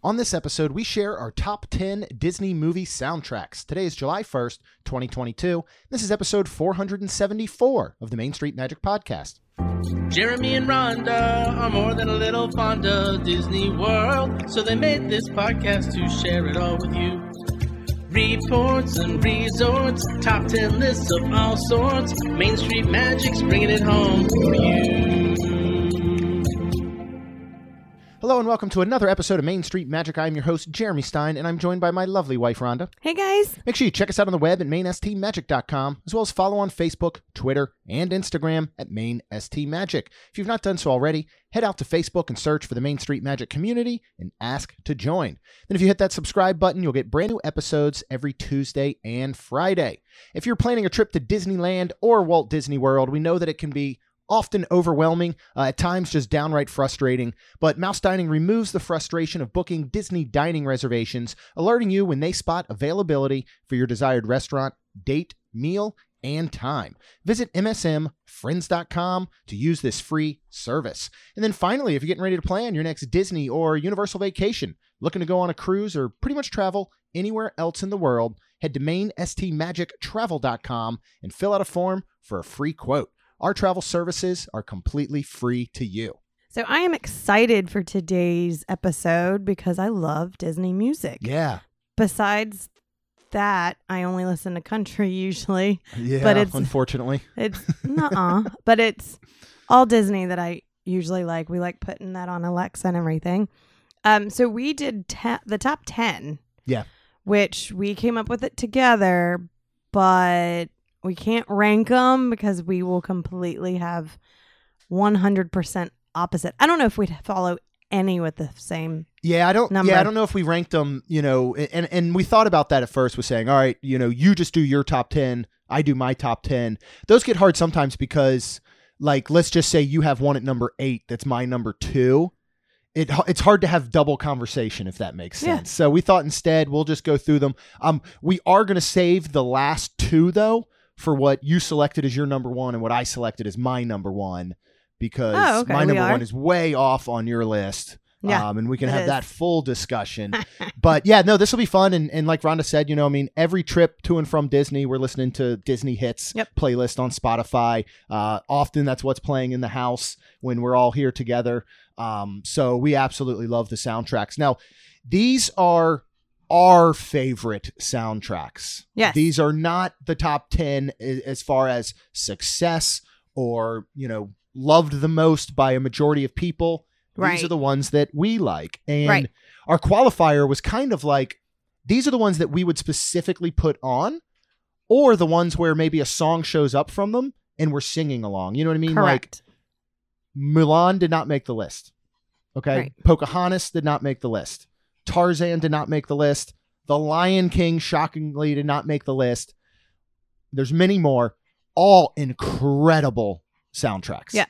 On this episode, we share our top 10 Disney movie soundtracks. Today is July 1st, 2022. This is episode 474 of the Main Street Magic Podcast. Jeremy and Rhonda are more than a little fond of Disney World, so they made this podcast to share it all with you. Reports and resorts, top 10 lists of all sorts. Main Street Magic's bringing it home for you. Hello and welcome to another episode of Main Street Magic. I'm your host, Jeremy Stein, and I'm joined by my lovely wife, Rhonda. Hey, guys. Make sure you check us out on the web at mainstmagic.com, as well as follow on Facebook, Twitter, and Instagram at MainSTMagic. If you've not done so already, head out to Facebook and search for the Main Street Magic community and ask to join. Then if you hit that subscribe button, you'll get brand new episodes every Tuesday and Friday. If you're planning a trip to Disneyland or Walt Disney World, we know that it can be often overwhelming, at times just downright frustrating, but Mouse Dining removes the frustration of booking Disney dining reservations, alerting you when they spot availability for your desired restaurant, date, meal, and time. Visit msmfriends.com to use this free service. And then finally, if you're getting ready to plan your next Disney or Universal vacation, looking to go on a cruise or pretty much travel anywhere else in the world, head to mainstmagictravel.com and fill out a form for a free quote. Our travel services are completely free to you. So I am excited for today's episode because I love Disney music. Yeah. Besides that, I only listen to country usually. Yeah, but it's, unfortunately. It's but it's all Disney that I usually like. We like putting that on Alexa and everything. So we did the top 10. Yeah. Which we came up with it together, but we can't rank them because we will completely have 100% opposite. I don't know if we'd follow any with the same number. I don't know if we ranked them, and we thought about that at first with saying, all right, you just do your top 10, I do my top 10. Those get hard sometimes because, like, let's just say you have one at number 8 that's my number 2. It's hard to have double conversation, if that makes sense. Yeah. So we thought instead we'll just go through them. We are going to save the last 2, though, for what you selected as your number 1 and what I selected as my number 1, because my number 1 is way off on your list. Yeah, and we can have that full discussion. But yeah, no, this will be fun. And like Rhonda said, every trip to and from Disney, we're listening to Disney Hits playlist on Spotify. Often that's what's playing in the house when we're all here together. So we absolutely love the soundtracks. Now, these are our favorite soundtracks. Yes. These are not the top 10 as far as success or, loved the most by a majority of people. Right. These are the ones that we like. And our qualifier was kind of like, these are the ones that we would specifically put on, or the ones where maybe a song shows up from them and we're singing along. You know what I mean? Correct. Like, Mulan did not make the list. Okay. Right. Pocahontas did not make the list. Tarzan did not make the list. The Lion King, shockingly, did not make the list. There's many more, all incredible soundtracks. Yeah.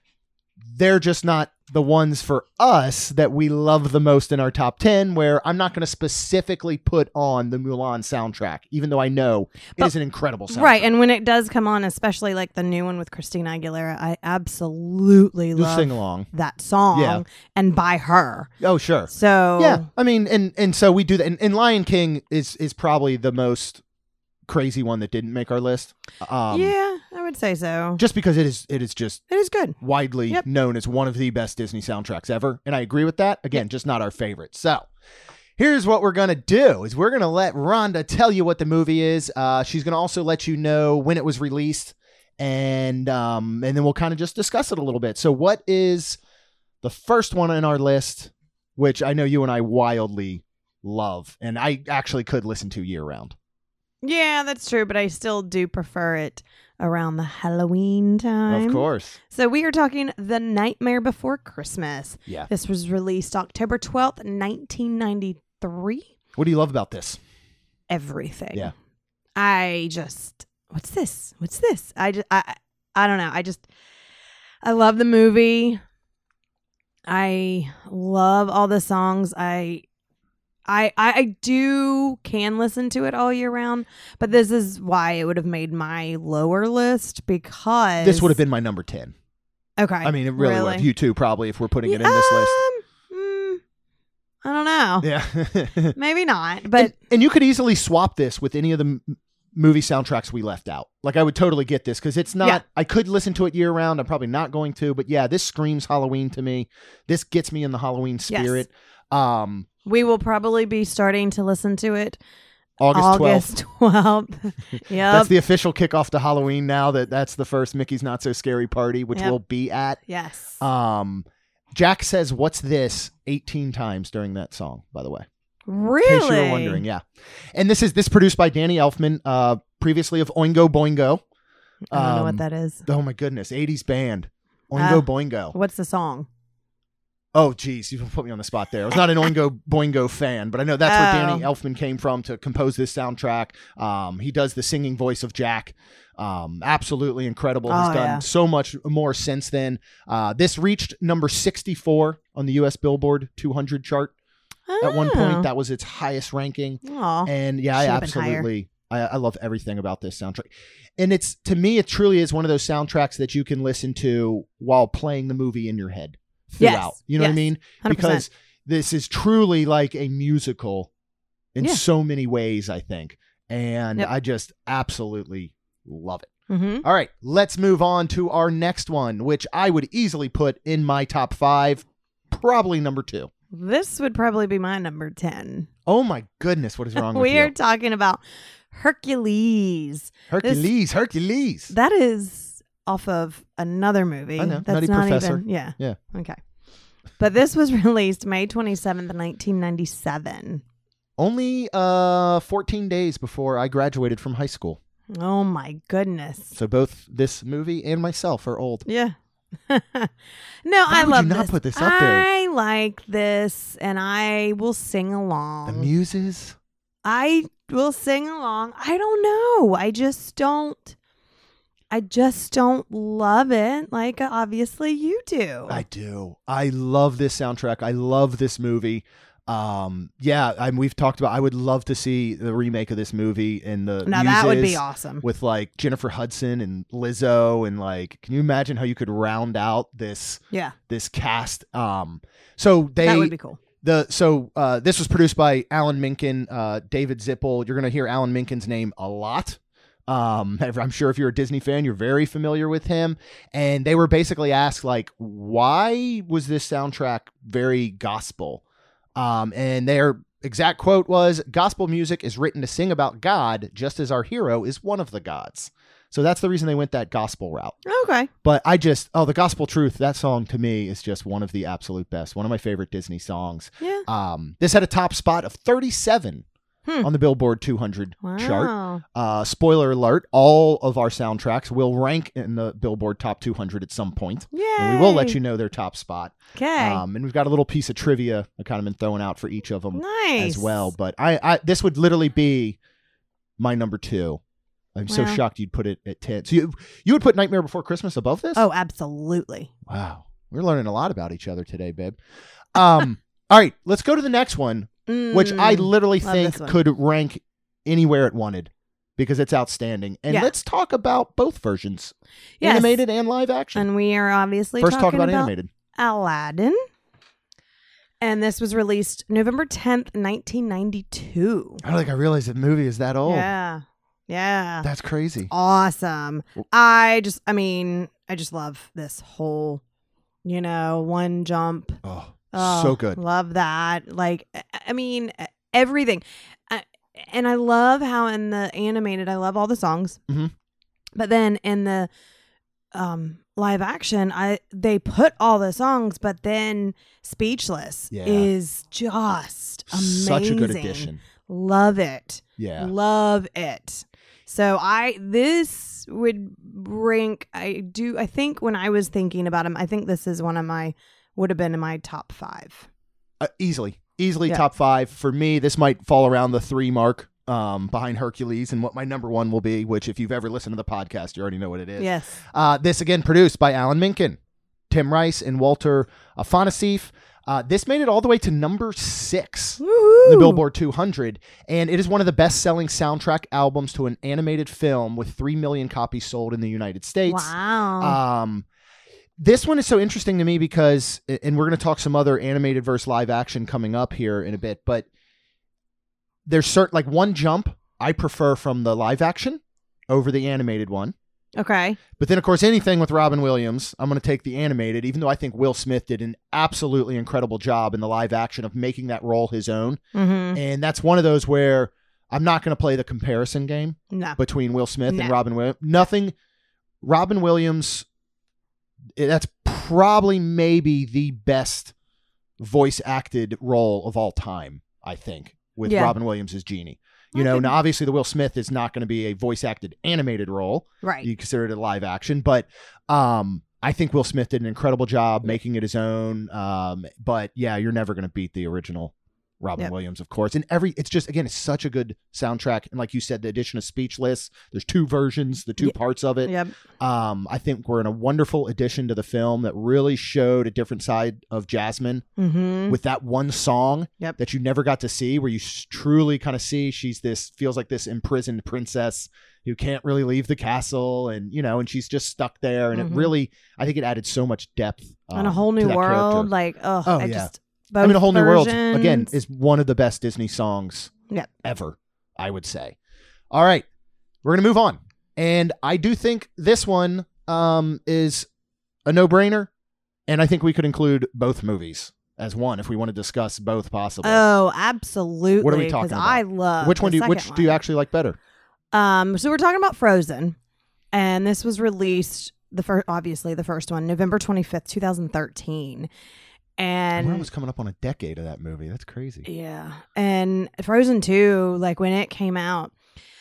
They're just not the ones for us that we love the most in our top 10, where I'm not going to specifically put on the Mulan soundtrack, even though I know it is an incredible soundtrack. Right, and when it does come on, especially like the new one with Christina Aguilera, I absolutely love sing along that song and by her. Oh, sure. So yeah, I mean, and so we do that. And Lion King is probably the most crazy one that didn't make our list. Yeah, I would say so. Just because it is good. Widely known as one of the best Disney soundtracks ever, and I agree with that. Again, just not our favorite. So here's what we're gonna do: is we're gonna let Rhonda tell you what the movie is. She's gonna also let you know when it was released, and then we'll kind of just discuss it a little bit. So what is the first one in our list, which I know you and I wildly love, and I actually could listen to year round? Yeah, that's true, but I still do prefer it around the Halloween time. Of course. So we are talking The Nightmare Before Christmas. Yeah. This was released October 12th, 1993. What do you love about this? Everything. Yeah. What's this? I don't know. I love the movie. I love all the songs. I can listen to it all year round, but this is why it would have made my lower list, because this would have been my number 10. Okay. I mean, it really would. You too, probably, if we're putting it in this list. I don't know. Yeah. Maybe not, but and you could easily swap this with any of the movie soundtracks we left out. Like, I would totally get this because it's not, Yeah. I could listen to it year round. I'm probably not going to, but yeah, this screams Halloween to me. This gets me in the Halloween spirit. we will probably be starting to listen to it August 12th. 12th. Yep. That's the official kickoff to Halloween now. That's the first Mickey's Not So Scary party, which Yep. we'll be at. Yes. Jack says, "What's this?" 18 times during that song, by the way. Really? In case you were wondering, yeah. And this produced by Danny Elfman, previously of Oingo Boingo. I don't know what that is. Oh my goodness, 80s band. Oingo Boingo. What's the song? Oh, geez, you put me on the spot there. I was not an Oingo Boingo fan, but I know that's where Danny Elfman came from to compose this soundtrack. He does the singing voice of Jack. Absolutely incredible. He's done so much more since then. This reached number 64 on the U.S. Billboard 200 chart. At one point, that was its highest ranking. Aw. And yeah, I absolutely, I love everything about this soundtrack. And it's, to me, it truly is one of those soundtracks that you can listen to while playing the movie in your head throughout. Yes. You know what I mean? 100%. Because this is truly like a musical in so many ways, I think. And I just absolutely love it. Mm-hmm. All right, let's move on to our next one, which I would easily put in my top 5, probably number 2. This would probably be my number 10. Oh my goodness, what is wrong with We you? are talking about Hercules. Hercules. That is off of another movie. I know, That's Nutty not Professor. even. Yeah. Yeah. Okay. But this was released May 27th, 1997. Only 14 days before I graduated from high school. Oh my goodness. So both this movie and myself are old. Yeah. No, I would love you not this. put this up there? I like this, and I will sing along. The muses. I will sing along. I don't know. I just don't love it like obviously you do. I do. I love this soundtrack. I love this movie. We've talked about, I would love to see the remake of this movie and the Now that would be awesome. With like Jennifer Hudson and Lizzo, and like, can you imagine how you could round out this cast? So that would be cool. This was produced by Alan Menken, David Zippel. You're going to hear Alan Menken's name a lot. I'm sure if you're a Disney fan, you're very familiar with him. And they were basically asked, like, why was this soundtrack very gospel? And their exact quote was, "Gospel music is written to sing about God, just as our hero is one of the gods." So that's the reason they went that gospel route. Okay. But the Gospel Truth, that song to me is just one of the absolute best. One of my favorite Disney songs. Yeah. This had a top spot of 37 on the Billboard 200 chart. Spoiler alert, all of our soundtracks will rank in the Billboard Top 200 at some point. Yay. And we will let you know their top spot. Okay. And we've got a little piece of trivia I kind of been throwing out for each of them Nice. as well. But this would literally be my number 2. I'm so shocked you'd put it at 10. So you would put Nightmare Before Christmas above this? Oh, absolutely. Wow. We're learning a lot about each other today, babe. All right, let's go to the next one, which I literally think could rank anywhere it wanted because it's outstanding. And let's talk about both versions, animated and live action. And we are obviously First talking talk about animated. Aladdin. And this was released November 10th, 1992. I don't think I realized the movie is that old. Yeah. That's crazy. Awesome. I just love this whole, one jump. Oh, so good. Love that. Like, I mean, everything. And I love how in the animated, I love all the songs. Mm-hmm. But then in the live action, they put all the songs, but then Speechless is just amazing. Such a good addition. Love it. Yeah. Love it. So this would rank, I think when I was thinking about him, I think this is would have been in my top 5. Easily top 5. For me, this might fall around the 3 mark behind Hercules and what my number 1 will be, which if you've ever listened to the podcast, you already know what it is. Yes. This, again, produced by Alan Menken, Tim Rice, and Walter Afanasieff. This made it all the way to number 6 in the Billboard 200, and it is one of the best-selling soundtrack albums to an animated film with 3 million copies sold in the United States. Wow. This one is so interesting to me because, and we're going to talk some other animated versus live action coming up here in a bit, but there's certain, like one jump I prefer from the live action over the animated one. Okay. But then, of course, anything with Robin Williams, I'm going to take the animated, even though I think Will Smith did an absolutely incredible job in the live action of making that role his own. Mm-hmm. And that's one of those where I'm not going to play the comparison game between Will Smith and Robin Williams. Nothing. Robin Williams, that's probably maybe the best voice acted role of all time, I think, with Robin Williams as Genie. You know, now obviously the Will Smith is not going to be a voice acted animated role. Right. You consider it a live action, but I think Will Smith did an incredible job making it his own. But yeah, you're never going to beat the original Robin Williams, of course. And it's just, again, it's such a good soundtrack. And like you said, the addition of Speechless, there's two versions, the two parts of it. Yep. I think we're in a wonderful addition to the film that really showed a different side of Jasmine with that one song that you never got to see, where you truly kind of see feels like this imprisoned princess who can't really leave the castle, and and she's just stuck there. And it really, I think it added so much depth and a whole new world. Character. A Whole New World, again, is one of the best Disney songs ever, I would say. All right, we're going to move on. And I do think this one is a no-brainer, and I think we could include both movies as one if we want to discuss both possibly. Oh, absolutely. What are we talking about? I love which one do you actually like better? So we're talking about Frozen, and this was released, obviously the first one, November 25th, 2013. And we're almost coming up on a decade of that movie. That's crazy. Yeah. And Frozen 2, like when it came out,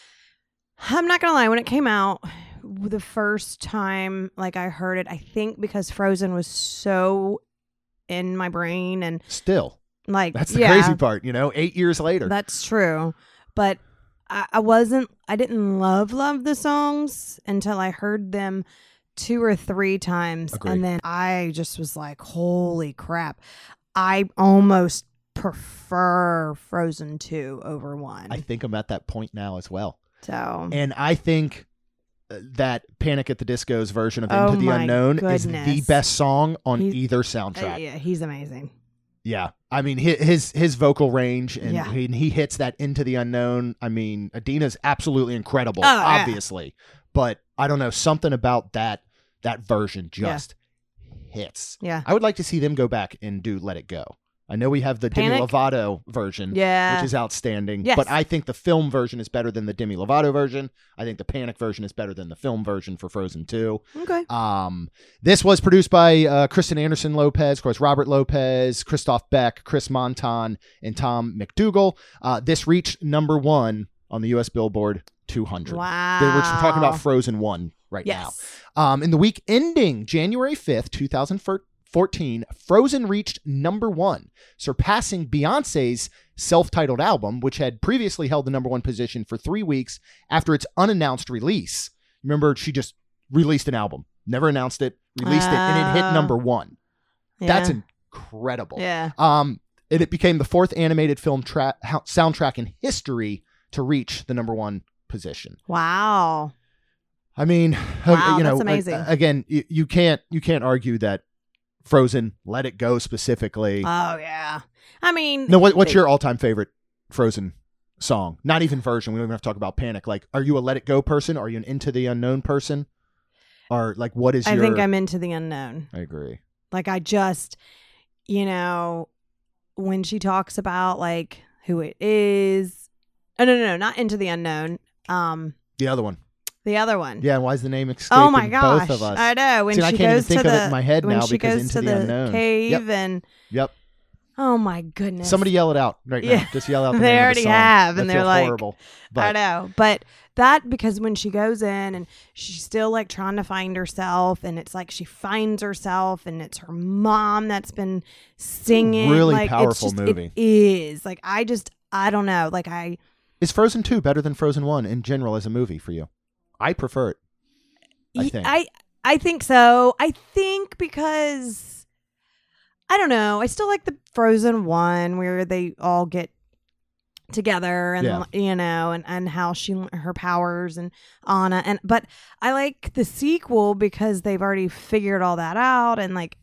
I'm not going to lie, when it came out, the first time like I heard it, I think because Frozen was so in my brain and still like, that's the crazy part, 8 years later. That's true. But I didn't love the songs until I heard them 2 or 3 times. Agreed. And then I just was like, holy crap. I almost prefer Frozen 2 over 1. I think I'm at that point now as well. So, and I think that Panic at the Disco's version of Into the Unknown is the best song on either soundtrack. Yeah, he's amazing. Yeah. I mean, his vocal range, and he hits that Into the Unknown. I mean, Adina's absolutely incredible, obviously. Yeah. But I don't know, something about that version just hits. Yeah. I would like to see them go back and do Let It Go. I know we have the Demi Lovato version, which is outstanding. Yes. But I think the film version is better than the Demi Lovato version. I think the Panic version is better than the film version for Frozen 2. Okay. This was produced by Kristen Anderson Lopez, of course, Robert Lopez, Christoph Beck, Chris Montan, and Tom McDougall. This reached number 1 on the U.S. Billboard 200. Wow. We're talking about Frozen 1 right now. In the week ending January 5th, 2014, Frozen reached number 1, surpassing Beyonce's self-titled album, which had previously held the number 1 position for 3 weeks after its unannounced release. Remember, she just released an album, never announced it, released it, and it hit number 1. Yeah. That's incredible. Yeah. And it became the 4th animated film soundtrack in history to reach the number 1 position. Wow. I mean, that's amazing. Again, you can't argue that Frozen, Let It Go specifically. Oh yeah. I mean, no. What's your all-time favorite Frozen song? Not even version. We don't even have to talk about Panic. Like, are you a Let It Go person? Are you an Into the Unknown person? Or like, what is? I think I'm Into the Unknown. I agree. Like, I just, when she talks about like who it is. Oh no, not Into the Unknown. The other one. The other one. Yeah, why is the name escaping oh my gosh, both of us? I know. When See, she I can't goes even think to of it in my head now she because goes Into to the Unknown. Cave and oh my goodness. Somebody yell it out right now. Just yell out the they name already of the song. have, and That they're feels like, horrible. But I know. But that, because when she goes in and she's still like trying to find herself, and it's like she finds herself, and it's her mom that's been singing. Really like, powerful movie. It is. Like, I don't know. Like, is Frozen 2 better than Frozen 1 in general as a movie for you? I prefer it. I think so. I think because I don't know. I still like the Frozen 1 where they all get together, and Yeah. you know, and how her powers and Anna, but I like the sequel because they've already figured all that out, and like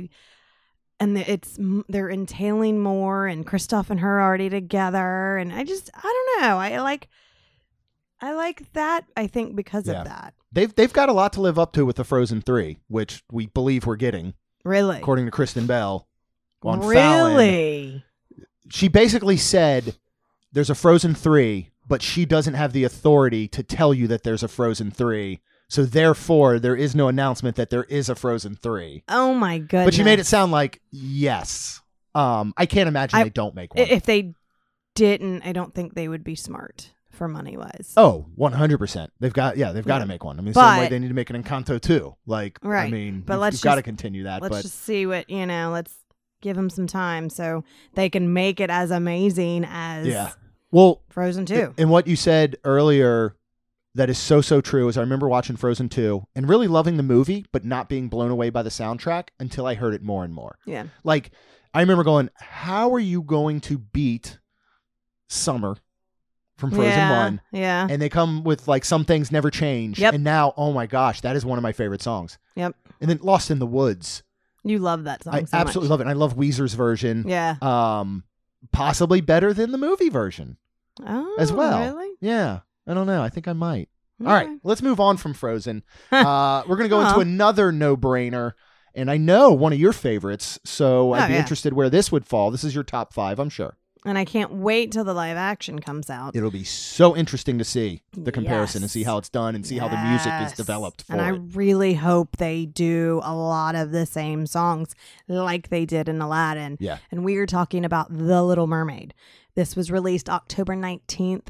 they're entailing more, and Kristoff and her are already together, and I don't know, I like that, I think, because Yeah. of that. They've got a lot to live up to with the Frozen 3, which we believe we're getting, Really, according to Kristen Bell on Fallon. really. She basically said there's a Frozen 3, but she doesn't have the authority to tell you that there's a Frozen 3. So therefore, there is no announcement that there is a Frozen 3. Oh my goodness! But she made it sound like yes. I can't imagine they don't make one. If they didn't, I don't think they would be smart for money wise. Oh, 100%. They've got to make one. I mean, same way they need to make an Encanto too. Like, right. I mean, but you've got to continue that. Let's just see what, let's give them some time so they can make it as amazing as Frozen 2. And what you said earlier that is so true is I remember watching Frozen 2 and really loving the movie, but not being blown away by the soundtrack until I heard it more and more. Yeah. Like, I remember going, how are you going to beat Summer from Frozen 1? Yeah. And they come with like Some Things Never Change. Yep. And now, oh my gosh, that is one of my favorite songs. Yep. And then Lost in the Woods. You love that song. I so absolutely much. love it. And I love Weezer's version. Yeah. Possibly better than the movie version as well. Really? Yeah. I don't know. I think I might. Okay. All right. Let's move on from Frozen. We're going to go into another no-brainer. And I know one of your favorites. So I'd be interested where this would fall. This is your top 5, I'm sure. And I can't wait till the live action comes out. It'll be so interesting to see the comparison and see how it's done and see how the music is developed for and I really hope they do a lot of the same songs like they did in Aladdin. Yeah. And we are talking about The Little Mermaid. This was released October 19th,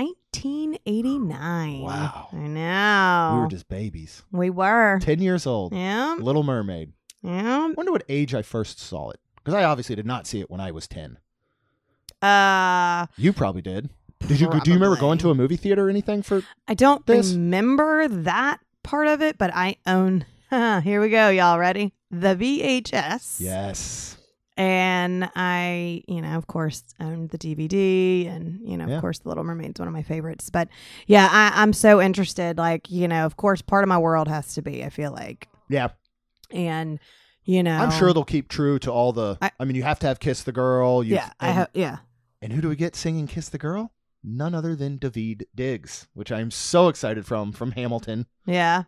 1989. Wow. I know. We were just babies. We were. 10 years old. Yeah. Little Mermaid. Yeah. I wonder what age I first saw it. Because I obviously did not see it when I was 10. You probably did. Do you remember going to a movie theater or anything for I don't this? remember that part of it, but I own, here we go, y'all ready? The VHS. Yes. And I, of course, owned the DVD and, of course, The Little Mermaid's one of my favorites. But yeah, I'm so interested. Like, of course, part of my world has to be, I feel like. Yeah. And, I'm sure they'll keep true to all the, I mean, you have to have Kiss the Girl. Yeah. And who do we get singing Kiss the Girl? None other than Daveed Diggs, which I'm so excited from Hamilton. Yeah.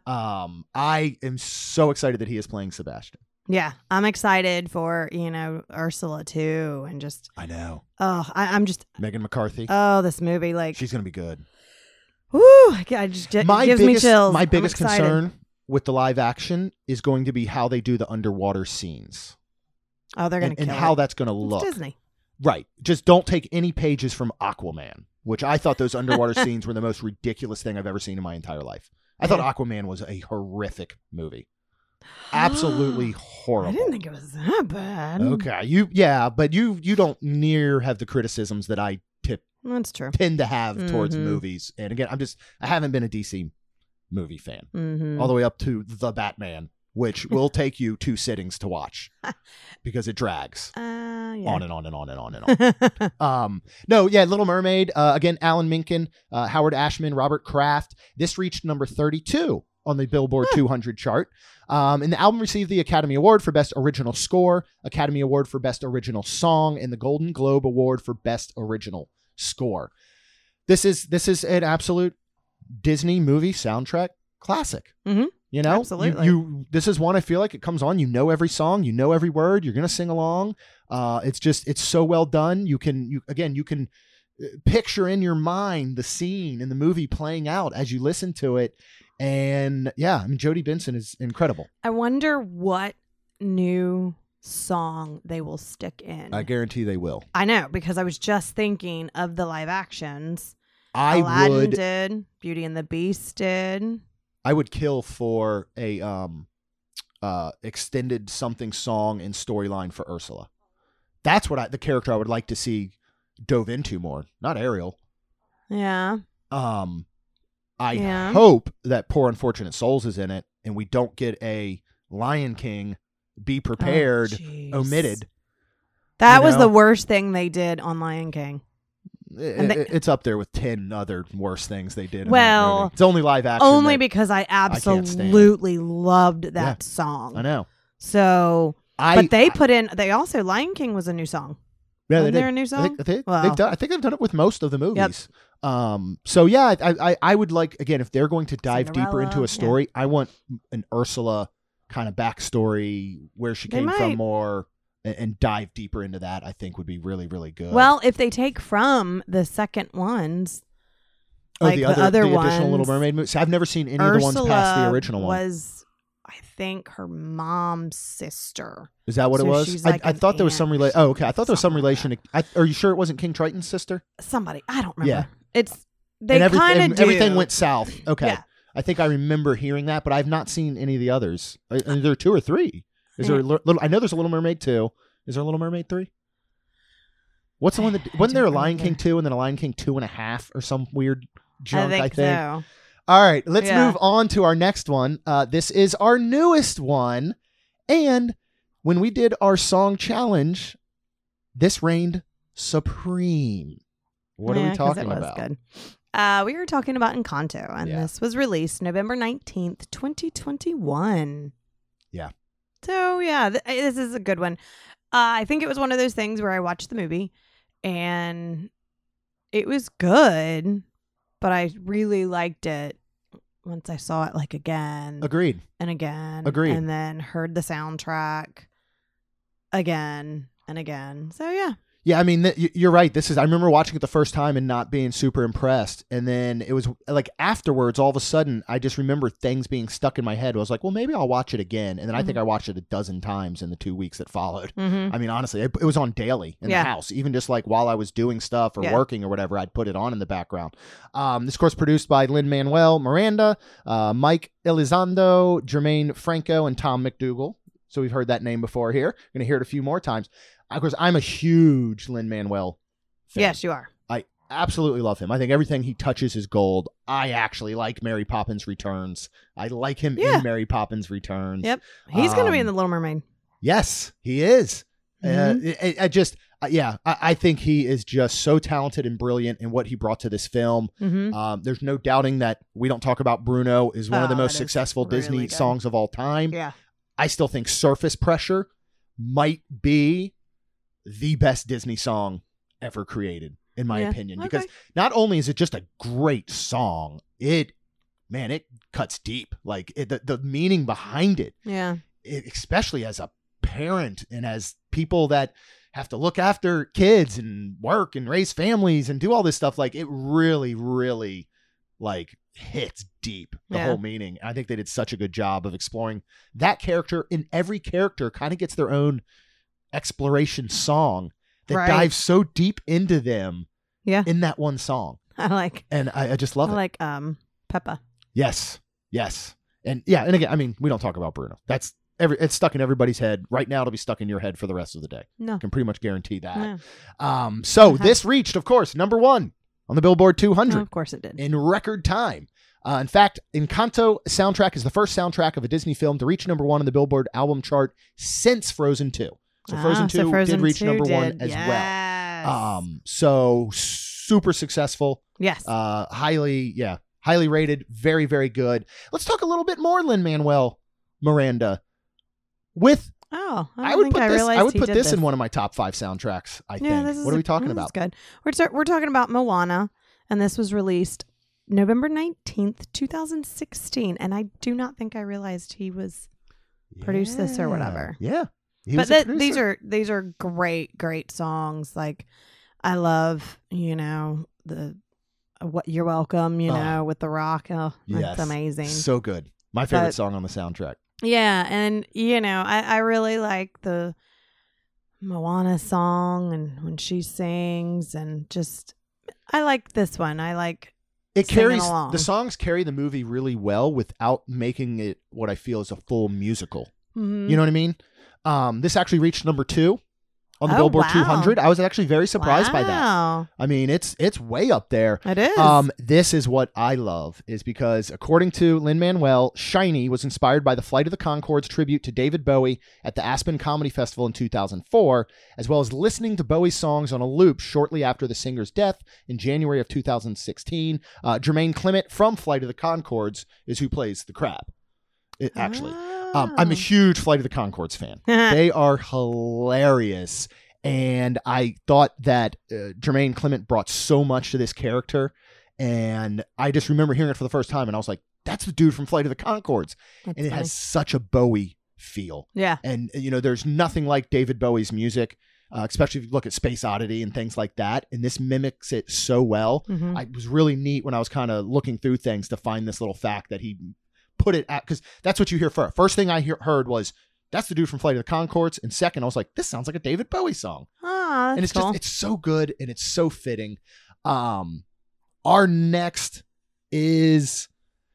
I am so excited that he is playing Sebastian. Yeah. I'm excited for, Ursula too. And just. I know. Oh, I'm just. Megan McCarthy. Oh, this movie. Like. She's going to be good. Woo. It gives me chills. My biggest concern with the live action is going to be how they do the underwater scenes. Oh, they're going to kill and how it. that's going to look. It's Disney. Right. Just don't take any pages from Aquaman, which I thought those underwater scenes were the most ridiculous thing I've ever seen in my entire life. I thought Aquaman was a horrific movie. Absolutely horrible. I didn't think it was that bad. Okay. But you don't near have the criticisms that I That's true. tend to have towards movies. And again, I haven't been a DC movie fan all the way up to The Batman, which will take you 2 sittings to watch because it drags on and on and on and on and on. Little Mermaid, again, Alan Menken, Howard Ashman, Robert Kraft. This reached number 32 on the Billboard 200 chart. And the album received the Academy Award for Best Original Score, Academy Award for Best Original Song, and the Golden Globe Award for Best Original Score. This is an absolute Disney movie soundtrack classic. Mm-hmm. Absolutely. You this is one I feel like it comes on, every song, every word, you're going to sing along. It's so well done. You can picture in your mind the scene in the movie playing out as you listen to it. And Jodie Benson is incredible. I wonder what new song they will stick in. I guarantee they will. I know, because I was just thinking of the live actions. Aladdin did. Beauty and the Beast did. I would kill for a extended something song and storyline for Ursula. That's what the character I would like to see dove into more. Not Ariel. Yeah. I hope that Poor Unfortunate Souls is in it and we don't get a Lion King Be Prepared omitted. That was the worst thing they did on Lion King. it's up there with 10 other worse things they did. In that Well, movie. It's only live action. Only that because I can't stand. absolutely loved that song. I know. So, but they put in. They also Lion King was a new song. Yeah, Wasn't they there did. a new song? They've Wow. done. I think they've done it with most of the movies. So yeah, I would like, again, if they're going to dive deeper into a story, I want an Ursula kind of backstory, where she came from more, and dive deeper into that. I think would be really, really good. Well, if they take from the second ones, the additional ones, Little Mermaid movies. So I've never seen any of the ones past the original one. Was, I think, her mom's sister. Is that what it was? She's like I thought there was some relation. Oh, okay. I thought there was some Something like relation. Are you sure it wasn't King Triton's sister? Somebody, I don't remember. Yeah. It's they kind of do. Everything went south. Okay. Yeah. I think I remember hearing that, but I've not seen any of the others. Are there 2 or 3? Is there a little? I know there's a Little Mermaid 2. Is there a Little Mermaid 3? What's the one that wasn't there a Lion King 2 and then a Lion King 2.5 or some weird junk? I think. So. All right, let's move on to our next one. This is our newest one, and when we did our song challenge, this reigned supreme. What are we talking about? Good. We were talking about Encanto, and this was released November 19th, 2021. Yeah. So, this is a good one. I think it was one of those things where I watched the movie, and it was good, but I really liked it once I saw it, like, again. Agreed. And again. Agreed. And then heard the soundtrack again and again. So, yeah. Yeah, I mean, you're right. I remember watching it the first time and not being super impressed. And then it was like afterwards, all of a sudden, I just remember things being stuck in my head. I was like, well, maybe I'll watch it again. And then I think I watched it a dozen times in the 2 weeks that followed. I mean, honestly, it was on daily in the house. Even just like while I was doing stuff or working or whatever, I'd put it on in the background. This, of course, produced by Lin-Manuel Miranda, Mike Elizondo, Jermaine Franco, and Tom McDougall. So we've heard that name before here. Going to hear it a few more times. Of course, I'm a huge Lin-Manuel fan. Yes, you are. I absolutely love him. I think everything he touches is gold. I actually like Mary Poppins Returns. I like him in Mary Poppins Returns. Yep. He's going to be in The Little Mermaid. Yes, he is. I think he is just so talented and brilliant in what he brought to this film. There's no doubting that We Don't Talk About Bruno is one of the most successful Disney songs of all time. Yeah. I still think Surface Pressure might be the best Disney song ever created, in my opinion, because not only is it just a great song, it cuts deep. Like the meaning behind it, especially as a parent and as people that have to look after kids and work and raise families and do all this stuff, like it really, really like hits deep, the whole meaning. I think they did such a good job of exploring that character, and every character kind of gets their own exploration song that dives so deep into them in that one song. And I just love it. I like Peppa. Yes. And and again, I mean, we don't talk about Bruno. It's stuck in everybody's head. Right now it'll be stuck in your head for the rest of the day. No. I can pretty much guarantee that. No. This reached, of course, number 1 on the Billboard 200. Oh, of course it did. In record time. In fact, Encanto soundtrack is the first soundtrack of a Disney film to reach number 1 on the Billboard album chart since Frozen 2. So Frozen 2 did reach number 1 as well. So super successful. Yes. Highly rated. Very, very good. Let's talk a little bit more Lin-Manuel Miranda. I would put this in one of my top 5 soundtracks, I think. What are we talking about? Good. We're talking about Moana, and this was released November 19th, 2016, and I do not think I realized he was produced this or whatever. Yeah. But these are great songs. Like, I love, the What You're Welcome, with The Rock. Oh, that's amazing. So good. My favorite song on the soundtrack. Yeah, and I really like the Moana song and when she sings, and just I like this one. I like it carries along. The songs carry the movie really well without making it what I feel is a full musical. You know what I mean? This actually reached number 2 on the Oh, Billboard wow. 200. I was actually very surprised by that. Wow. I mean, it's way up there. It is. This is what I love, is because according to Lin-Manuel, Shiny was inspired by the Flight of the Conchords tribute to David Bowie at the Aspen Comedy Festival in 2004, as well as listening to Bowie's songs on a loop shortly after the singer's death in January of 2016. Jermaine Clement from Flight of the Conchords is who plays the crab. Actually. I'm a huge Flight of the Conchords fan. They are hilarious. And I thought that Jermaine Clement brought so much to this character. And I just remember hearing it for the first time. And I was like, that's the dude from Flight of the Conchords. That's And it funny. has such a Bowie feel. Yeah. And, there's nothing like David Bowie's music, especially if you look at Space Oddity and things like that. And this mimics it so well. Mhm. It was really neat when I was kind of looking through things to find this little fact that he put it at, because that's what you hear first. First thing I heard was, that's the dude from Flight of the Conchords. And second, I was like, this sounds like a David Bowie song. Ah, that's And it's cool. just, it's so good and it's so fitting. Our next is,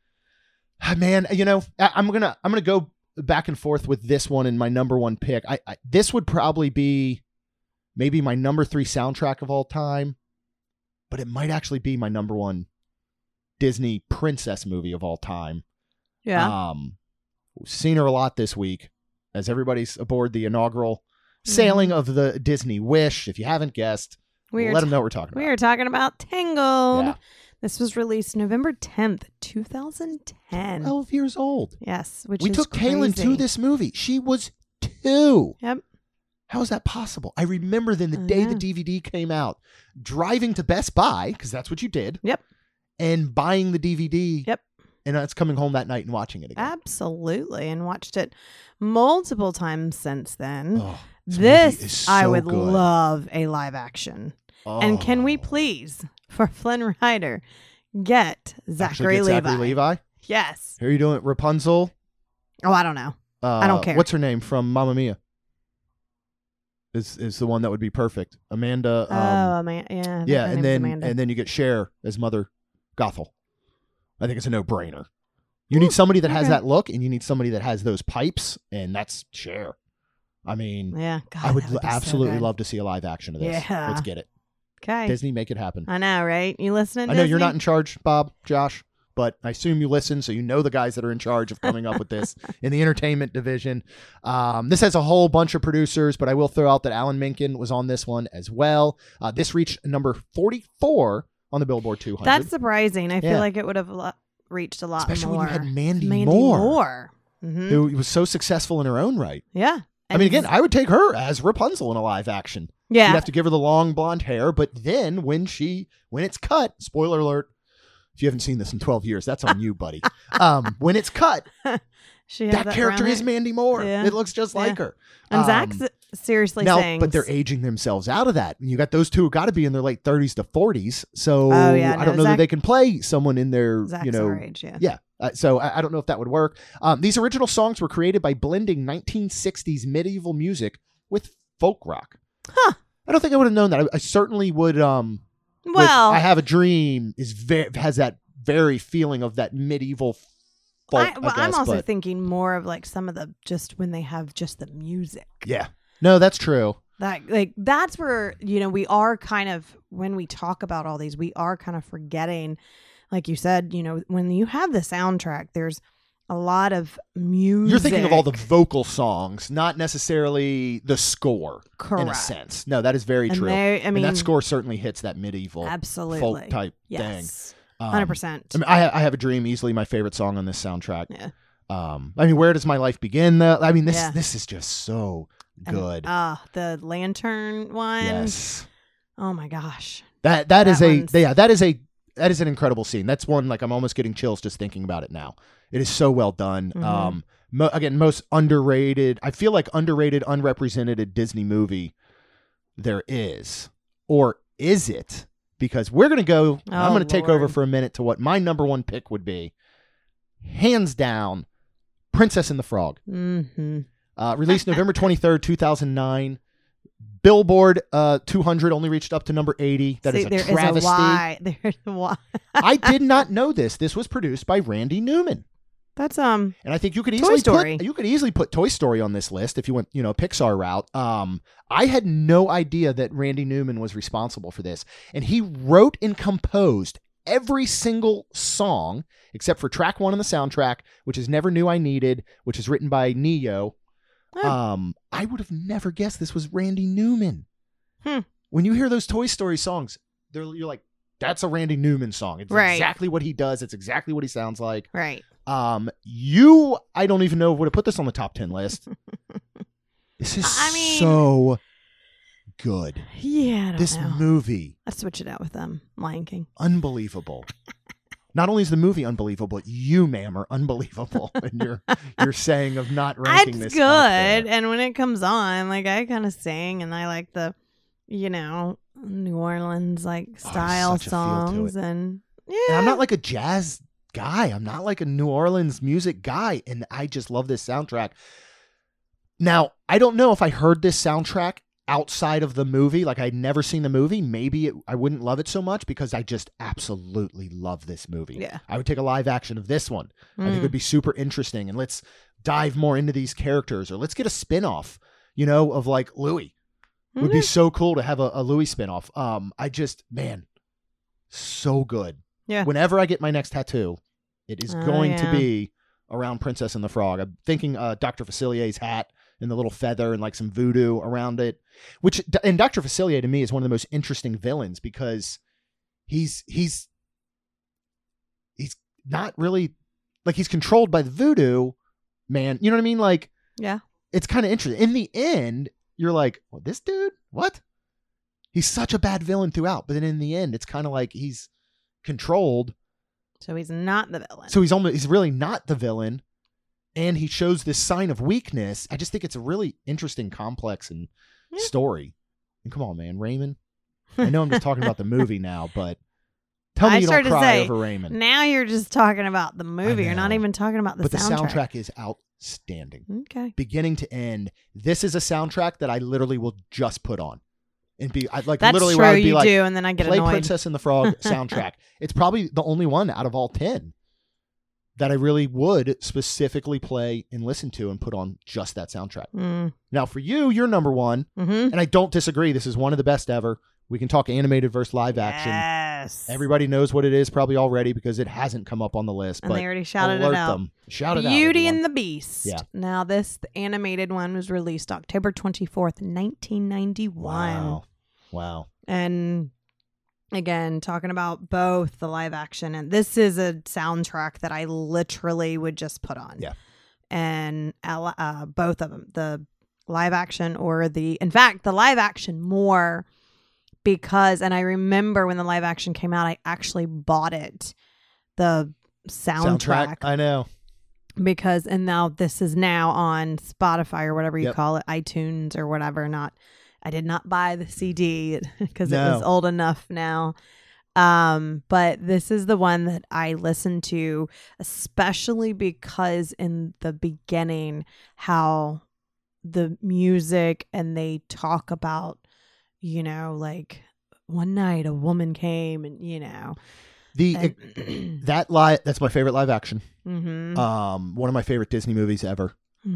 man, I'm gonna go back and forth with this one and my number one pick. This would probably be maybe my number 3 soundtrack of all time, but it might actually be my number 1 Disney princess movie of all time. Yeah. We've seen her a lot this week as everybody's aboard the inaugural sailing of the Disney Wish. If you haven't guessed, We let them know what we're talking about. are talking about Tangled. Yeah. This was released November 10th, 2010. 12 years old. Yes, which We is took Kaylin crazy. to this movie. She was 2. Yep. How is that possible? I remember then the I day know. the DVD came out, driving to Best Buy, because that's what you did. Yep. And buying the DVD. Yep. And it's coming home that night and watching it again. Absolutely. And watched it multiple times since then. Oh, movie is This, I so would good. love a live action. And can we Oh. please, for Flynn Rider, get Actually Zachary get Levi? Zachary Levi? Yes. Who are you doing? Rapunzel? Oh, I don't know. I don't care. What's her name from Mamma Mia? Is the one that would be perfect. Amanda. Amanda. Yeah. I think yeah, her and name's Amanda. then you get Cher as Mother Gothel. I think it's a no-brainer. You need somebody that has okay. that look, and you need somebody that has those pipes, and that's Cher. I mean, Yeah. God, I would that be so absolutely good. love to see a live action of this. Yeah. Let's get it. Okay. Disney, make it happen. I know, right? You listening? I know you're Disney? not in charge, Bob, Josh, but I assume you listen, so you know the guys that are in charge of coming up with this in the entertainment division. This has a whole bunch of producers, but I will throw out that Alan Menken was on this one as well. This reached number 44 on the Billboard 200. That's surprising. I Yeah. feel like it would have reached a lot Especially more. when you had Mandy Moore. Moore. Mhm. who was so successful in her own right. Yeah. I mean, again, I would take her as Rapunzel in a live action. yeah. You'd have to give her the long blonde hair, but then when it's cut, spoiler alert, if you haven't seen this in 12 years, that's on you, buddy. When it's cut, She has that character brown is hair. Mandy Moore. Yeah. It looks just like her. And Zach's seriously now, saying, but they're aging themselves out of that. And you got those two who got to be in their late 30s to 40s. So Oh, yeah, I don't know that they can play someone in their, Zach's our age, yeah. yeah. So I don't know if that would work. These original songs were created by blending 1960s medieval music with folk rock. Huh. I don't think I would have known that. I certainly would. Well, I Have a Dream has that very feeling of that medieval folk. I'm also but thinking more of like some of the just when they have just the music. yeah, no, that's true. That's where we are kind of, when we talk about all these, we are kind of forgetting, like you said, when you have the soundtrack, there's a lot of music. You're thinking of all the vocal songs, not necessarily the score. Correct. In a sense, no, that is very And true. they- I mean, and that score certainly hits that medieval absolutely folk type thing. yes, 100%. I mean, I Have a Dream, easily my favorite song on this soundtrack. Yeah. I mean, Where Does My Life Begin? Though, I mean, Yeah. this is just so good. The lantern one. Yes, Oh my gosh. that is an incredible scene. That's one, like, I'm almost getting chills just thinking about it now. It is so well done. Mhm. Again, most underrated. I feel like underrated, unrepresented Disney movie there is, or is it? Because we're gonna go. I'm gonna take over Lord. for a minute to what my number one pick would be. Hands down, Princess and the Frog. Mm-hmm. Released November 23rd, 2009. Billboard 200 only reached up to number 80. That is a travesty. There's a why. I did not know this. This was produced by Randy Newman. That's And I think you could easily put Toy Story on this list if you went, Pixar route. I had no idea that Randy Newman was responsible for this, and he wrote and composed every single song except for track 1 on the soundtrack, which is Never Knew I Needed, which is written by Neo. I would have never guessed this was Randy Newman. When you hear those Toy Story songs, you're like, that's a Randy Newman song. It's exactly what he does. It's exactly what he sounds like. Right. I don't even know if I would have put this on the top 10 list. This is so good. Yeah, I don't know. Movie. I'd switch it out with Lion King. Unbelievable. Not only is the movie unbelievable, but you, ma'am, are unbelievable in your saying of not ranking this. It's good. And when it comes on, like, I kind of sing, and I like the, New Orleans style songs, and And I'm not like a jazz guy. I'm not like a New Orleans music guy, and I just love this soundtrack. Now, I don't know if I heard this soundtrack outside of the movie, like I'd never seen the movie. Maybe I wouldn't love it so much because I just absolutely love this movie. Yeah. I would take a live action of this one. I think it would be super interesting, and let's dive more into these characters, or let's get a spinoff, of like Louis. It would be so cool to have a Louis spinoff. So good. Yeah. Whenever I get my next tattoo, it is going to be around Princess and the Frog. I'm thinking Dr. Facilier's hat and the little feather and like some voodoo around it. And Dr. Facilier to me is one of the most interesting villains because he's not really like, he's controlled by the voodoo man. You know what I mean? Like, yeah, it's kind of interesting. In the end, you're like, well, this dude, what? He's such a bad villain throughout, but then in the end, it's kind of like he's controlled. So he's not the villain. So he's really not the villain, and he shows this sign of weakness. I just think it's a really interesting, complex and story. And come on, man, Raymond. I know I'm just talking about the movie now, but tell me you don't cry over Raymond. Now you're just talking about the movie. You're not even talking about the soundtrack. But the soundtrack is outstanding. Okay. Beginning to end. This is a soundtrack that I literally will just put on. And be That's literally true, where I'd be like, do, and then I get play annoyed. Princess and the Frog soundtrack. It's probably the only one out of all 10 that I really would specifically play and listen to and put on just that soundtrack. Now for you, you're number one, and I don't disagree. This is one of the best ever. We can talk animated versus live action. Yes. Everybody knows what it is probably already because it hasn't come up on the list. And but they already shouted it out. Shout it out. Beauty and the Beast. Yeah. Now the animated one was released October 24th, 1991. Wow. And again, talking about both the live action, and this is a soundtrack that I literally would just put on. Yeah. And both of them, the live action in fact, the live action more because, and I remember when the live action came out, I actually bought it, the soundtrack. I know. Because, and now this is now on Spotify or whatever you call it, iTunes or whatever. I did not buy the CD because it was old enough now. But this is the one that I listened to, especially because in the beginning, how the music and they talk about, like one night a woman came and, that's my favorite live action. One of my favorite Disney movies ever.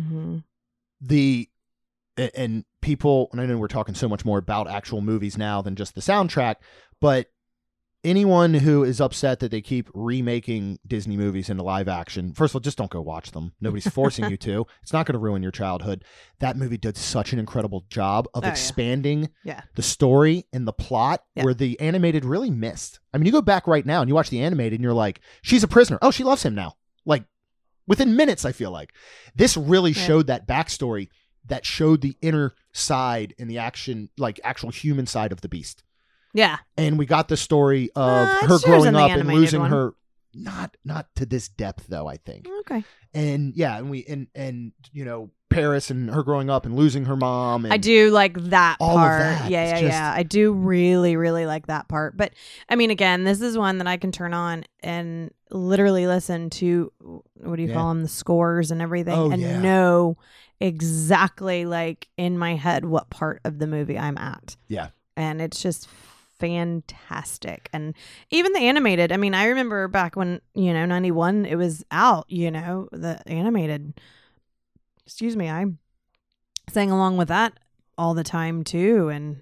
And people, and I know we're talking so much more about actual movies now than just the soundtrack, but anyone who is upset that they keep remaking Disney movies into live action, first of all, just don't go watch them. Nobody's forcing you to. It's not going to ruin your childhood. That movie did such an incredible job of expanding the story and the plot where the animated really missed. I mean, you go back right now and you watch the animated and you're like, she's a prisoner. Oh, she loves him now. Like within minutes, I feel like. This really showed that backstory that showed the inner side and the action, like actual human side of the Beast. Yeah. And we got the story of her growing up and losing her. Not to this depth though, I think. Okay. And yeah, and Paris and her growing up and losing her mom. And I do like that all part. Of that. Yeah. I do really, really like that part. But I mean, again, this is one that I can turn on and literally listen to, what do you call them? The scores and everything know exactly like in my head what part of the movie I'm at. Yeah. And it's just fantastic. And even the animated, I mean, I remember back when, 91, it was out, the animated, I sang along with that all the time too. And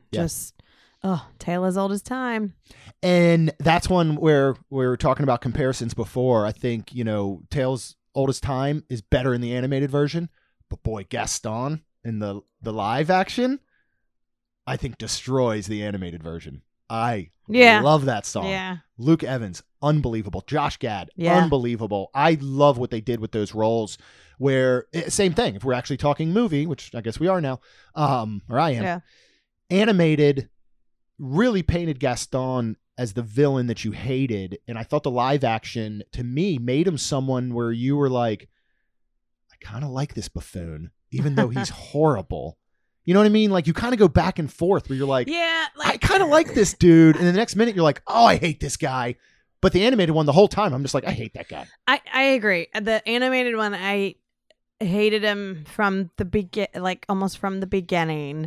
tale as old as time. And that's one where we were talking about comparisons before. I think, Tales Old as Time is better in the animated version, but boy, Gaston in the live action, I think destroys the animated version. I love that song. Yeah. Luke Evans, unbelievable. Josh Gad, Yeah. unbelievable. I love what they did with those roles where, same thing, if we're actually talking movie, which I guess we are now, or I am, animated really painted Gaston as the villain that you hated. And I thought the live action, to me, made him someone where you were like, I kind of like this buffoon, even though he's horrible. You know what I mean? Like, you kind of go back and forth where you're like, I kind of like this dude. And then the next minute you're like, oh, I hate this guy. But the animated one, the whole time, I'm just like, I hate that guy. I agree. The animated one, I hated him from the almost from the beginning.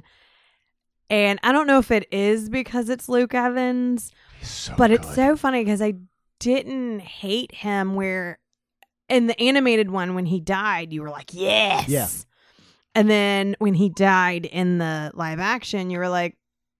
And I don't know if it is because it's Luke Evans, but it's so funny because I didn't hate him where in the animated one, when he died, you were like, yes. Yeah. And then when he died in the live action, you were like,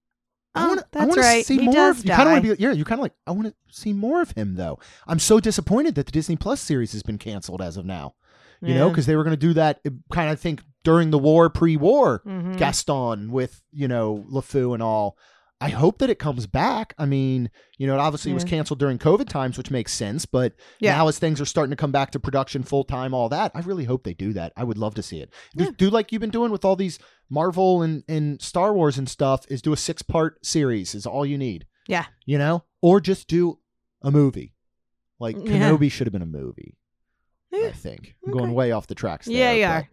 that's right. See he more does of, die. you kind of want to be, you're kind of like, I want to see more of him though. I'm so disappointed that the Disney Plus series has been canceled as of now. You know, because they were going to do that kind of think during the war, pre-war, Gaston with, LeFou and all. I hope that it comes back. I mean, it obviously was canceled during COVID times, which makes sense. But now as things are starting to come back to production full time, all that, I really hope they do that. I would love to see it. Do like you've been doing with all these Marvel and Star Wars and stuff, is do a 6-part series is all you need. Yeah. Or just do a movie. Like Kenobi should have been a movie. I think I'm going way off the tracks there. Yeah, you are.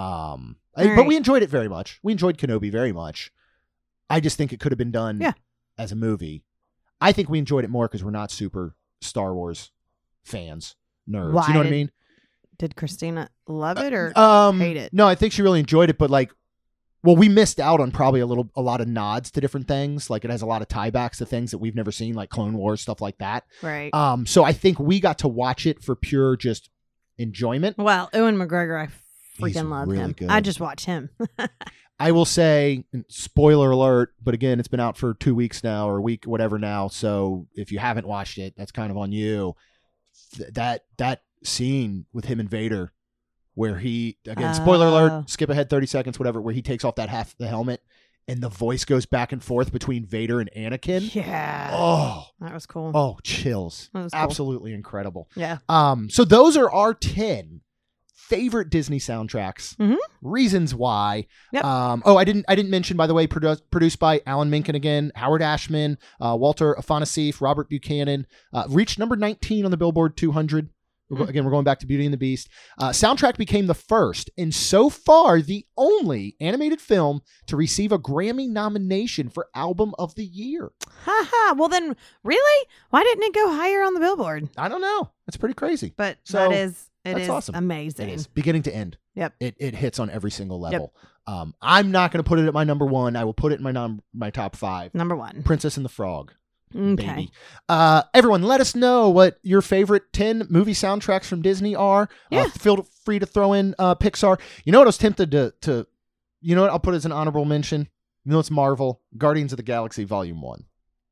But we enjoyed it very much. We enjoyed Kenobi very much. I just think it could have been done as a movie. I think we enjoyed it more because we're not super Star Wars fans, nerds. Why you know what I mean? Did Christina love it or hate it? No, I think she really enjoyed it, but we missed out on probably a lot of nods to different things. Like, it has a lot of tiebacks to things that we've never seen, like Clone Wars, stuff like that. Right. So I think we got to watch it for pure just enjoyment. Well, Ewan McGregor, I freaking He's love really him. good. I just watch him. I will say, spoiler alert, but again, it's been out for 2 weeks now, or a week, whatever now. So if you haven't watched it, that's kind of on you. That scene with him and Vader, where he, again, spoiler alert, skip ahead 30 seconds, whatever, where he takes off that half the helmet and the voice goes back and forth between Vader and Anakin. Yeah. Oh, that was cool. Oh, chills. That was cool. Absolutely incredible. Yeah. So those are our 10 favorite Disney soundtracks. Reasons why. Yep. I didn't mention, by the way, produced by Alan Menken again, Howard Ashman, Walter Afanasieff, Robert Buchanan, reached number 19 on the Billboard 200. Again, we're going back to Beauty and the Beast. Soundtrack became the first and so far the only animated film to receive a Grammy nomination for Album of the Year. Haha. Well, then, really? Why didn't it go higher on the Billboard? I don't know. That's pretty crazy. But So, that's awesome. amazing. It is. Beginning to end. Yep. It hits on every single level. I'm not going to put it at my number 1. I will put it in my top 5. Number 1. Princess and the Frog. Okay. Baby. Everyone, let us know what your favorite 10 movie soundtracks from Disney are. Yeah. Feel free to throw in Pixar. You know what I was tempted to you know what I'll put as an honorable mention? You know it's Marvel, Guardians of the Galaxy Volume 1.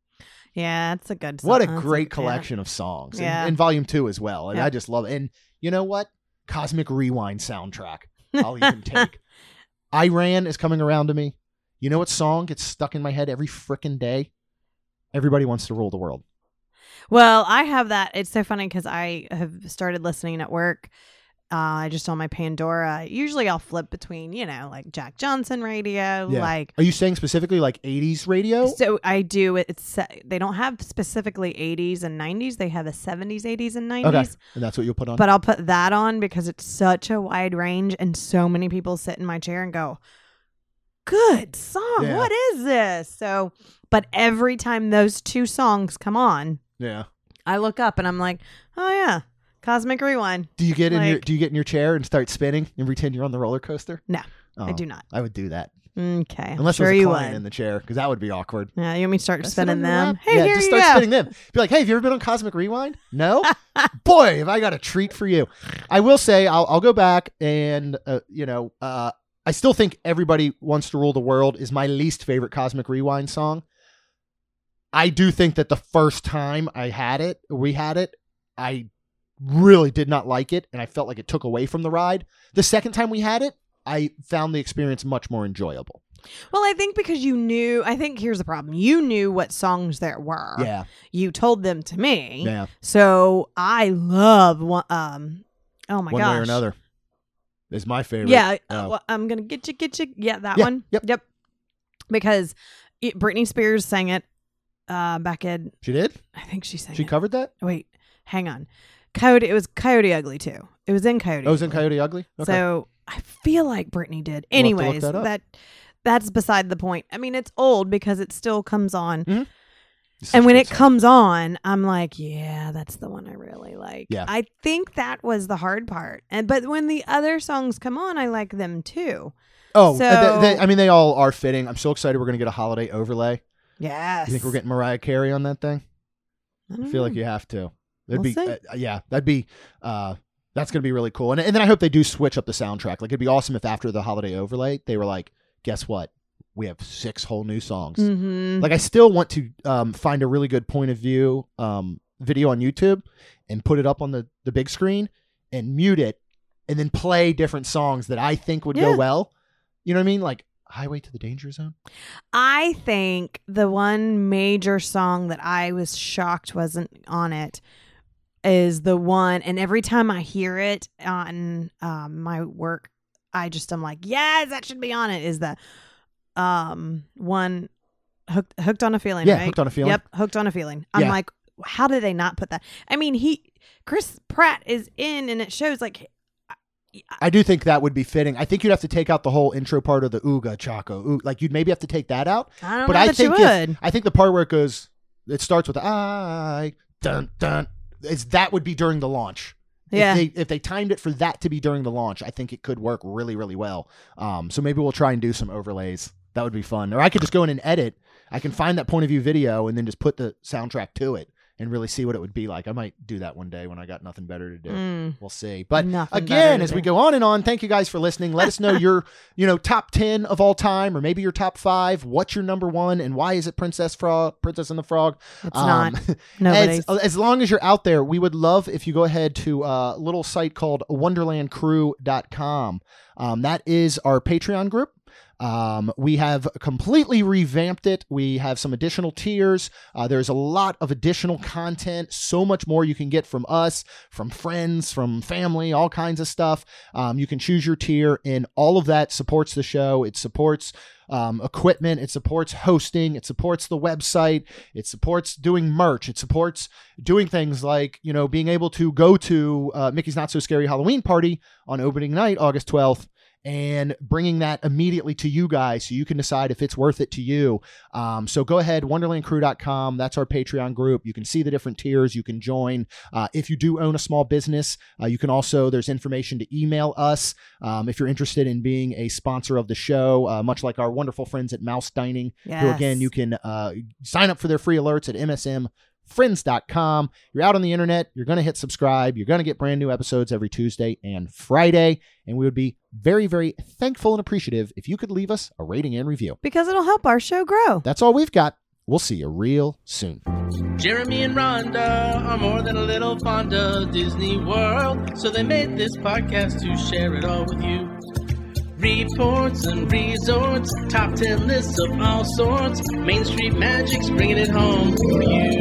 Yeah, that's a good song. What a great collection of songs. Yeah. And Volume 2 as well. And Yeah. I just love it. And you know what? Cosmic Rewind soundtrack. I'll even take. Iran is coming around to me. You know what song gets stuck in my head every frickin' day? Everybody Wants to Rule the World. Well, I have that. It's so funny because I have started listening at work. I just on my Pandora. Usually I'll flip between, like Jack Johnson radio. Yeah. Like, Are you saying specifically like 80s radio? so I do. They don't have specifically 80s and 90s. They have the 70s, 80s, and 90s. Okay. And that's what you'll put on? But I'll put that on because it's such a wide range and so many people sit in my chair and go, good song. Yeah. What is this? So, but every time those two songs come on, Yeah. I look up and I'm like, oh yeah, Cosmic Rewind. Do you get in Like- your chair and start spinning and pretend you're on the roller coaster? No, Oh, I do not. I would do that. Okay. Unless sure there's a you client would. in the chair, because that would be awkward. Yeah, you want me to start Can I sit spinning on your them? lap? Hey, yeah, here just you start go. spinning them. Be like, hey, have you ever been on Cosmic Rewind? No? Boy, have I got a treat for you. I will say, I'll go back and, I still think Everybody Wants to Rule the World is my least favorite Cosmic Rewind song. I do think that the first time we had it, I really did not like it, and I felt like it took away from the ride. The second time we had it, I found the experience much more enjoyable. Well, I think because I think here's the problem. You knew what songs there were. Yeah. You told them to me. Yeah. So I love one, oh my gosh. One way or another is my favorite. Yeah. Oh. Well, I'm going to get you. Yeah, that Yeah, one. yep. Because Britney Spears sang it back in, She did? I think she sang She it. covered that? Wait, hang on. It was Coyote Ugly too. It was in Coyote. Oh, it was in Coyote Ugly? Okay. So I feel like Britney did. We'll have to look Anyways, that up. that's beside the point. I mean, it's old because it still comes on. Mhm. It's And such when a it good song. comes on, I'm like, yeah, that's the one I really like. Yeah. I think that was the hard part. But when the other songs come on, I like them too. Oh, So- they all are fitting. I'm so excited we're going to get a holiday overlay. Yes. You think we're getting Mariah Carey on that thing? I I feel like you have to. That'd We'll be, see. that'd be, that's going to be really cool. And then I hope they do switch up the soundtrack. Like, it'd be awesome if after the holiday overlay, they were like, guess what? We have 6 whole new songs. Mm-hmm. Like, I still want to find a really good point of view video on YouTube and put it up on the big screen and mute it and then play different songs that I think would go Yeah. well. You know what I mean? Like Highway to the Danger Zone. I think the one major song that I was shocked wasn't on it is the one, and every time I hear it on my work, I'm like, yes, that should be on it. Is the one hooked on a feeling? Yeah, right? Hooked on a Feeling. Yep, Hooked on a Feeling. I'm Yeah. like, how did they not put that? I mean, Chris Pratt is in, and it shows like. I do think that would be fitting. I think you'd have to take out the whole intro part of the Ooga Chaco. Like, you'd maybe have to take that out. I don't But know I that think you would. I think the part where it starts with the I dun dun. That would be during the launch. Yeah. If they timed it for that to be during the launch, I think it could work really, really well. So maybe we'll try and do some overlays. That would be fun. Or I could just go in and edit. I can find that point of view video and then just put the soundtrack to it and really see what it would be like. I might do that one day when I got nothing better to do. We'll see. But Nothing again, better to as we do. go on and on, thank you guys for listening. Let us know your, top 10 of all time, or maybe your top 5. What's your number 1, and why is it Princess and the Frog? It's not. Nobody's. As long as you're out there, we would love if you go ahead to a little site called wonderlandcrew.com. That is our Patreon group. We have completely revamped it. We have some additional tiers. There's a lot of additional content, so much more you can get from us, from friends, from family, all kinds of stuff. You can choose your tier, and all of that supports the show. It supports equipment. It supports hosting. It supports the website. It supports doing merch. It supports doing things like, being able to go to Mickey's Not So Scary Halloween Party on opening night, August 12th, and bringing that immediately to you guys so you can decide if it's worth it to you. So go ahead, wonderlandcrew.com. That's our Patreon group. You can see the different tiers. You can join. If you do own a small business, you can also, there's information to email us if you're interested in being a sponsor of the show, much like our wonderful friends at Mouse Dining, who again, you can sign up for their free alerts at msmfriends.com. You're out on the internet. You're going to hit subscribe. You're going to get brand new episodes every Tuesday and Friday. And we would be very, very thankful and appreciative if you could leave us a rating and review. Because it'll help our show grow. That's all we've got. We'll see you real soon. Jeremy and Rhonda are more than a little fond of Disney World, so they made this podcast to share it all with you. Reports and resorts, top 10 lists of all sorts, Main Street Magic's bringing it home for you.